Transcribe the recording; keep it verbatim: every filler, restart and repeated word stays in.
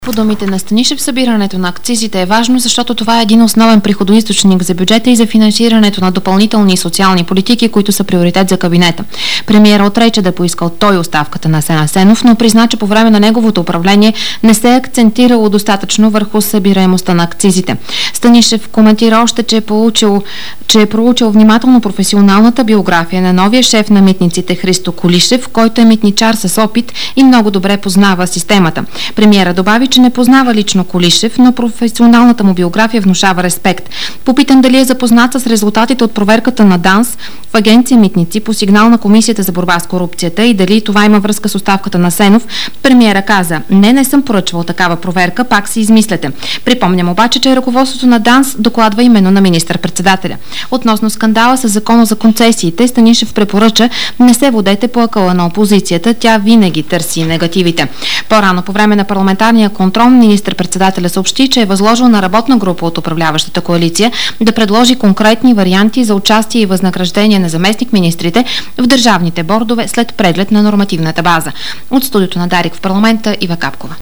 По думите на Станишев, събирането на акцизите е важно, защото това е един основен приходоизточник за бюджета и за финансирането на допълнителни социални политики, които са приоритет за кабинета. Премиерът отрече да е поискал той оставката на Асен Асенов, но призна, че по време на неговото управление не се е акцентирало достатъчно върху събираемостта на акцизите. Станишев коментира още, че е, получил, че е проучил внимателно професионалната биография на новия шеф на митниците Христо Колишев, който е митничар с опит и много добре познава системата. Премиерът добави, че не познава лично Колишев, но професионалната му биография внушава респект. Попитан дали е запознат с резултатите от проверката на ДАНС в агенция Митници по сигнал на Комисията за борба с корупцията и дали това има връзка с оставката на Асенов, премиера каза: "Не, не съм поръчвал такава проверка, пак си измисляте." Припомням обаче, че ръководството на ДАНС докладва именно на министър-председателя. Относно скандала с закона за концесиите, Станишев препоръча: "Не се водете по акъла на опозицията, тя винаги търси негативите." По-рано по време на парламентарния контрол министър-председателя съобщи, че е възложил на работна група от управляващата коалиция да предложи конкретни варианти за участие и възнаграждение на заместник-министрите в държавните бордове след преглед на нормативната база. От студиото на Дарик в парламента, Ива Капкова.